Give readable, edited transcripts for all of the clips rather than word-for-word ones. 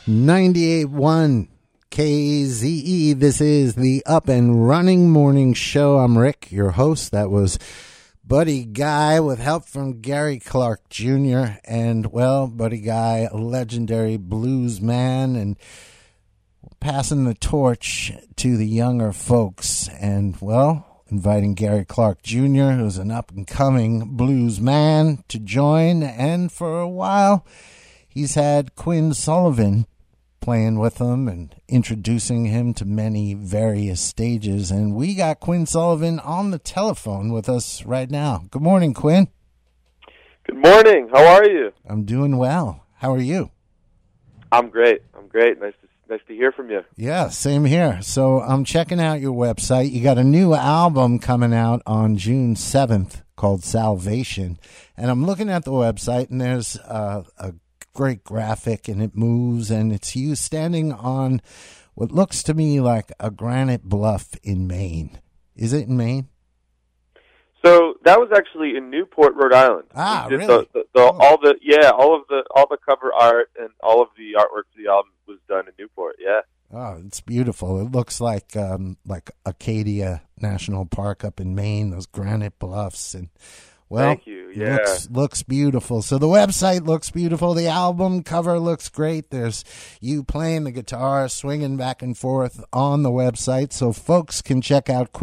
98.1 KZE. This is the Up and Running Morning Show. I'm Rick, your host. That was Buddy Guy with help from Gary Clark Jr. And, well, Buddy Guy, a legendary blues man, and passing the torch to the younger folks. And, well, inviting Gary Clark Jr., who's an up-and-coming blues man, to join. And for a while, he's had Quinn Sullivan playing with him and introducing him to many various stages. And we got Quinn Sullivan on the telephone with us right now. Good morning, Quinn. Good morning. How are you? I'm doing well. How are you? I'm great. Nice to hear from you. Yeah, same here. So I'm checking out your website. You got a new album coming out on June 7th called Salvation. And I'm looking at the website, and there's a great graphic, and it moves, and it's you standing on what looks to me like a granite bluff in Maine. Is it in Maine? So that was actually in Newport, Rhode Island. Really? All the cover art and all of the artwork for the album was done in Newport. Yeah. Oh, it's beautiful. It looks like Acadia National Park up in Maine. Those granite bluffs and. Well, thank you. Yeah. Looks beautiful. So the website looks beautiful. The album cover looks great. There's you playing the guitar, swinging back and forth on the website. So folks can check out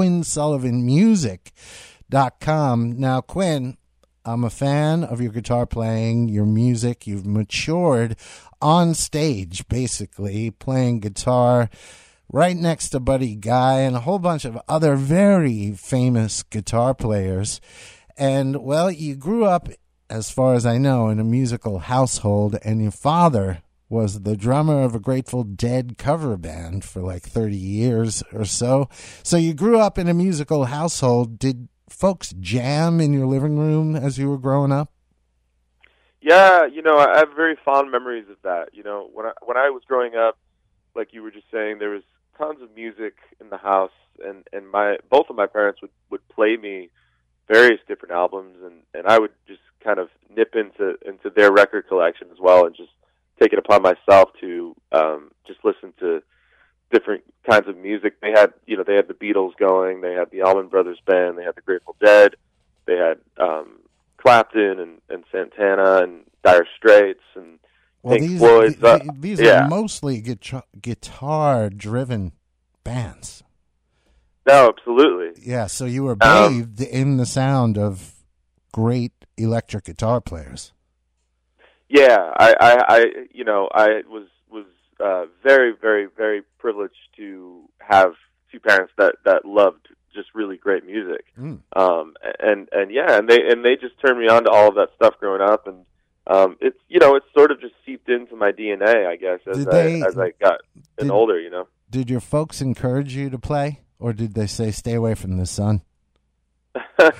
QuinnSullivanMusic.com. Now, Quinn, I'm a fan of your guitar playing, your music. You've matured on stage, basically, playing guitar right next to Buddy Guy and a whole bunch of other very famous guitar players. And, well, you grew up, as far as I know, in a musical household, and your father was the drummer of a Grateful Dead cover band for like 30 years or so. So you grew up in a musical household. Did folks jam in your living room as you were growing up? Yeah, I have very fond memories of that. When I was growing up, like you were just saying, there was tons of music in the house, and both of my parents would play me various different albums, and I would just kind of nip into their record collection as well, and just take it upon myself to just listen to different kinds of music. They had the Beatles going, they had the Allman Brothers Band, they had the Grateful Dead, they had Clapton and Santana and Dire Straits and Pink Floyd. These are mostly guitar-driven bands. No, absolutely. Yeah, so you were bathed in the sound of great electric guitar players. Yeah, I was very, very, very privileged to have two parents that loved just really great music. And they just turned me on to all of that stuff growing up, and it's sort of just seeped into my DNA, I guess, as I got older. Did your folks encourage you to play? Or did they say, stay away from the sun? They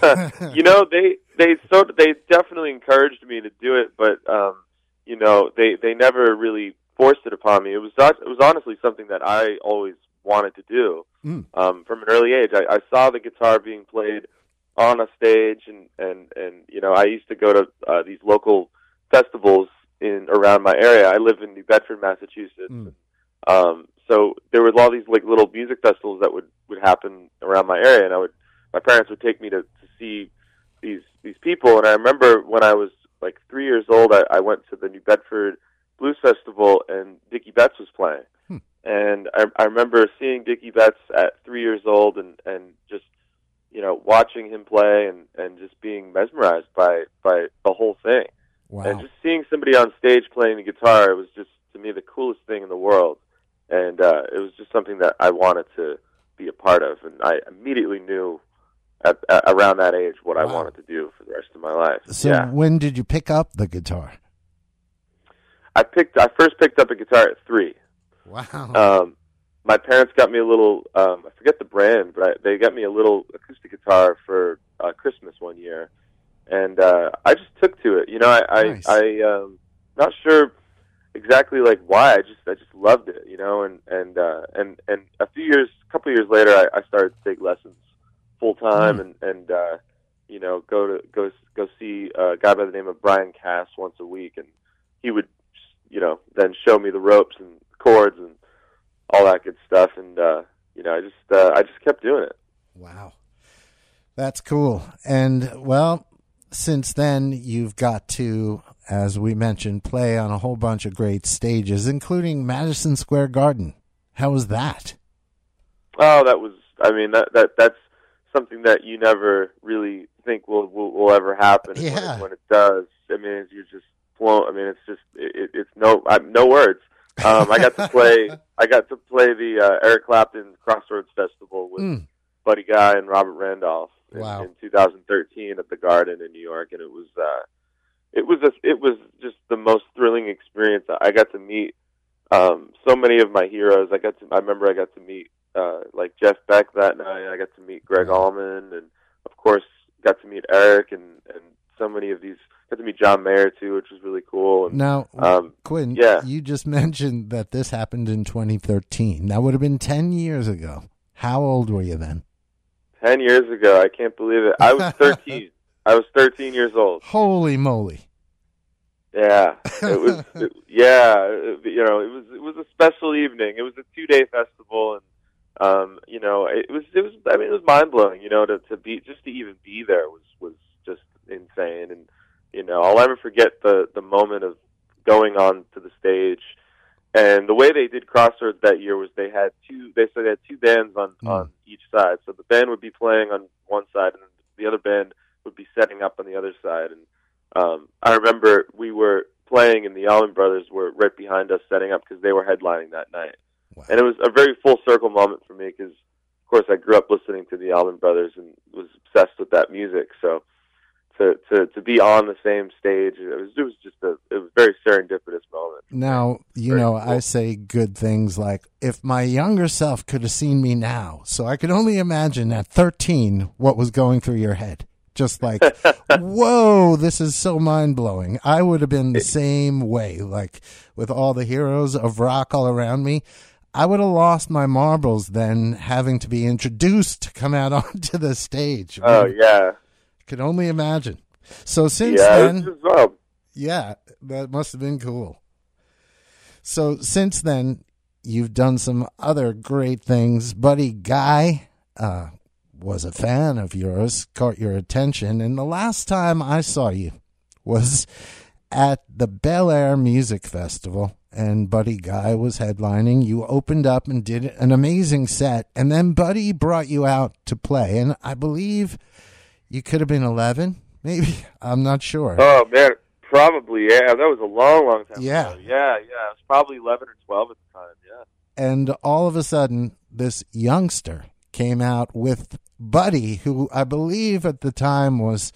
definitely encouraged me to do it, but they never really forced it upon me. It was honestly something that I always wanted to do from an early age. I saw the guitar being played on a stage, and I used to go to these local festivals around my area. I live in New Bedford, Massachusetts. So there was all these like little music festivals that would happen around my area, and my parents would take me to see these people. And I remember when I was like 3 years old, I went to the New Bedford Blues Festival, and Dickie Betts was playing. And I remember seeing Dickie Betts at 3 years old, and just watching him play and just being mesmerized by the whole thing. Wow. And just seeing somebody on stage playing the guitar, it was just, to me, the coolest thing in the world. And it was just something that I wanted to be a part of, and I immediately knew around that age what I wanted to do for the rest of my life. So when did you pick up the guitar? I first picked up a guitar at 3. Wow. My parents got me a little, I forget the brand, but they got me a little acoustic guitar for Christmas one year, and I just took to it. Nice. I'm not sure exactly like why. I just loved it, and a couple years later, I started to take lessons full time, and go see a guy by the name of Brian Cass once a week, and he would then show me the ropes and chords and all that good stuff. And, I just kept doing it. Wow. That's cool. And, well, since then, you've got to, as we mentioned, play on a whole bunch of great stages, including Madison Square Garden. How was that? Oh, that's something that you never really think will ever happen. Yeah. When it does, I mean, you're just flown. I mean, it's just it's no words. I got to play the Eric Clapton Crossroads Festival with Buddy Guy and Robert Randolph in 2013 at the Garden in New York, and it was just the most thrilling experience. I got to meet so many of my heroes. I remember I got to meet like Jeff Beck that night. I got to meet Greg Allman, and of course got to meet Eric and so many of these. Got to meet John Mayer too, which was really cool. And, now, Quinn, you just mentioned that this happened in 2013. That would have been 10 years ago. How old were you then? 10 years ago. I can't believe it. I was 13. I was 13 years old. Holy moly! Yeah, it was. It was a special evening. It was a 2-day festival, and it was mind blowing. To even be there was just insane. And I'll never forget the moment of going on to the stage. And the way they did Crossroads that year was they had two bands on each side. So the band would be playing on one side, and the other band would be setting up on the other side. And I remember we were playing, and the Allman Brothers were right behind us setting up because they were headlining that night. Wow. And it was a very full circle moment for me because, of course, I grew up listening to the Allman Brothers and was obsessed with that music. So to be on the same stage, it was a very serendipitous moment. Now, cool. I say good things like, if my younger self could have seen me now. So I could only imagine at 13 what was going through your head. Just like, whoa, this is so mind-blowing. I would have been the same way, like with all the heroes of rock all around me. I would have lost my marbles then, having to be introduced to come out onto the stage. Oh, yeah. Could only imagine. So since then, well. Yeah, that must have been cool. So since then, you've done some other great things. Buddy Guy was a fan of yours, caught your attention, and the last time I saw you was at the Bel Air Music Festival, and Buddy Guy was headlining. You opened up and did an amazing set, and then Buddy brought you out to play, and I believe you could have been 11, maybe. I'm not sure. Oh, man, probably, yeah. That was a long, long time ago. Yeah. It was probably 11 or 12 at the time, yeah. And all of a sudden, this youngster came out with Buddy, who I believe at the time was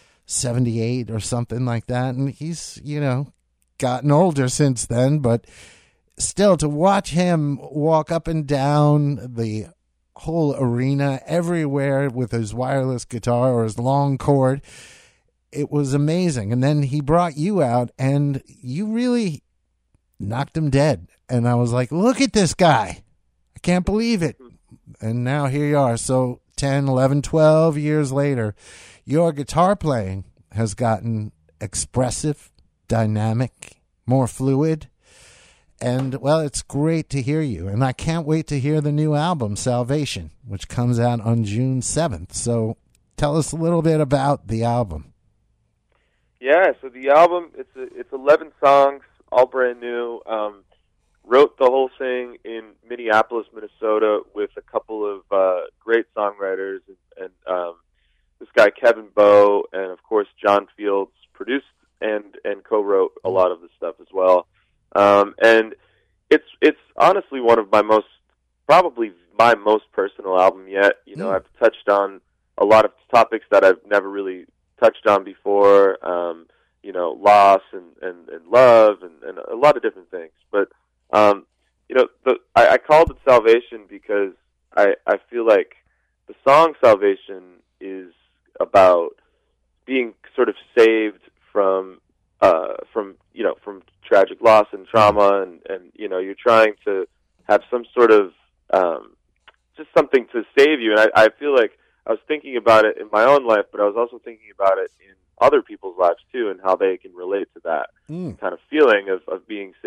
78 or something like that. And he's, gotten older since then. But still, to watch him walk up and down the whole arena everywhere with his wireless guitar or his long cord, it was amazing. And then he brought you out and you really knocked him dead. And I was like, look at this guy. I can't believe it. And now here you are. So 10, 11, 12 years later, your guitar playing has gotten expressive, dynamic, more fluid. And, well, it's great to hear you. And I can't wait to hear the new album, Salvation, which comes out on June 7th. So tell us a little bit about the album. Yeah, so the album, it's 11 songs, all brand new. Wrote the whole thing in Minneapolis, Minnesota, with a couple of great songwriters. And this guy, Kevin Bowe, and, of course, John Fields produced and co-wrote a lot of the stuff as well. And it's honestly one of probably my most personal album yet. I've touched on a lot of topics that I've never really touched on before, loss and love and a lot of different things. But, I called it Salvation because I feel like the song Salvation is about being sort of saved from tragic loss and trauma, and you're trying to have some sort of just something to save you. And I feel like I was thinking about it in my own life, but I was also thinking about it in other people's lives too, and how they can relate to that kind of feeling of being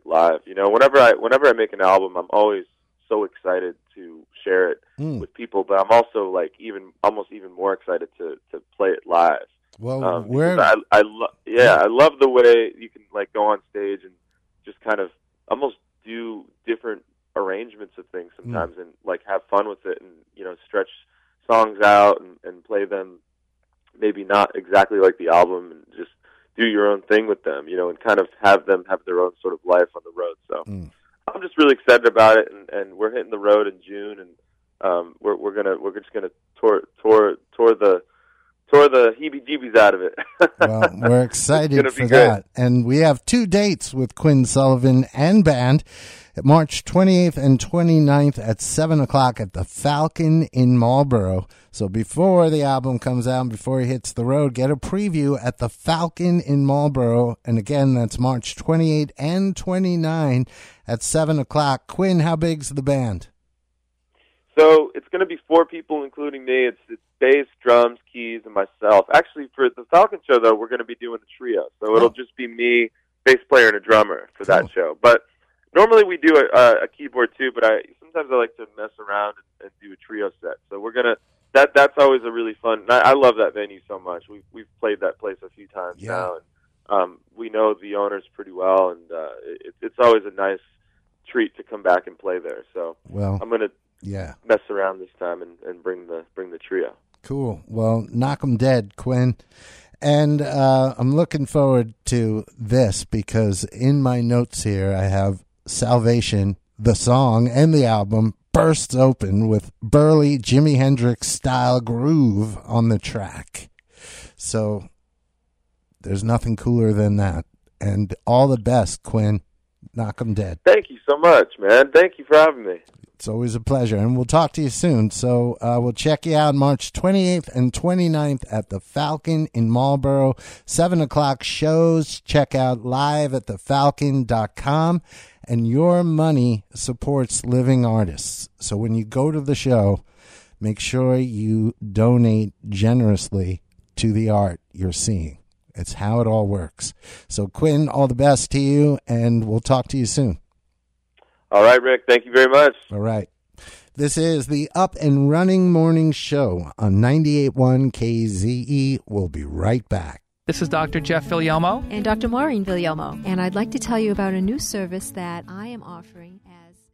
music live. You know, whenever I make an album, I'm always so excited to share it with people, but I'm also like almost even more excited to play it live. Well, I love the way you can like go on stage and just kind of almost do different arrangements of things sometimes and like have fun with it and, you know, stretch songs out and play them maybe not exactly like the album and just do your own thing with them, you know, and kind of have them have their own sort of life on the road. So I'm just really excited about it, and we're hitting the road in June, and we're just gonna tour the heebie-jeebies out of it. Well, we're excited for that. And we have 2 dates with Quinn Sullivan and band, March 28th and 29th at 7 o'clock at the Falcon in Marlboro. So before the album comes out and before he hits the road, get a preview at the Falcon in Marlboro. And again, that's March 28 and 29 at 7 o'clock. Quinn, how big's the band? So it's going to be 4 people, including me. It's bass, drums, keys, and myself. Actually, for the Falcon show, though, we're going to be doing a trio. So it'll just be me, bass player, and a drummer for that show. But normally we do a keyboard, too, but sometimes I like to mess around and do a trio set. So we're going to that's always a really fun. I love that venue so much. We've played that place a few times now, and we know the owners pretty well, and it's always a nice treat to come back and play there. So I'm going to mess around this time and bring the trio. Cool. Well, knock 'em dead, Quinn. And I'm looking forward to this because in my notes here I have Salvation, the song and the album, bursts open with burly Jimi Hendrix style groove on the track. So there's nothing cooler than that. And all the best, Quinn. Knock 'em dead. Thank you so much, man. Thank you for having me. It's always a pleasure, and we'll talk to you soon. So we'll check you out March 28th and 29th at the Falcon in Marlboro, 7 o'clock shows. Check out live at thefalcon.com, and your money supports living artists. So when you go to the show, make sure you donate generously to the art you're seeing. It's how it all works. So, Quinn, all the best to you, and we'll talk to you soon. All right, Rick. Thank you very much. All right. This is the Up and Running Morning Show on 98.1 KZE. We'll be right back. This is Dr. Jeff Villalmo. And Dr. Maureen Villalmo. And I'd like to tell you about a new service that I am offering as